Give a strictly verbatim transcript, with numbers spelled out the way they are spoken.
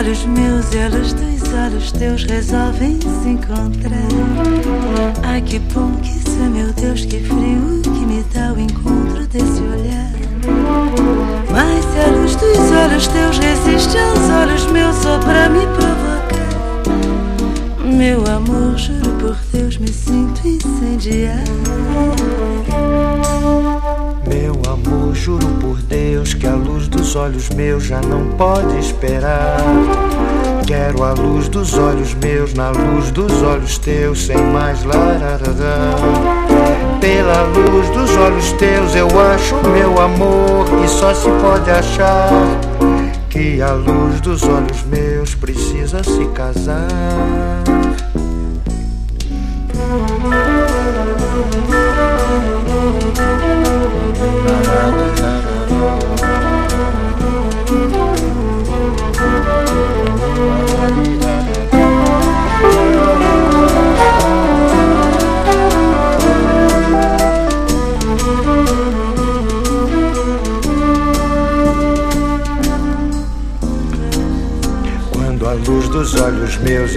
olhos meus e a luz dos olhos teus resolvem se encontrar. Ai, que bom que isso é, meu Deus, que frio que me dá o encontro desse olhar. Mas se a luz dos olhos teus resiste aos olhos meus só pra me provocar, meu amor, juro por Deus, me sinto incendiar. Meu amor, juro por Deus que a luz dos olhos meus já não pode esperar. Quero a luz dos olhos meus na luz dos olhos teus, sem mais lararará. Pela luz dos olhos teus eu acho meu amor, e só se pode achar que a luz dos olhos meus precisa se casar. Quando a luz dos olhos meus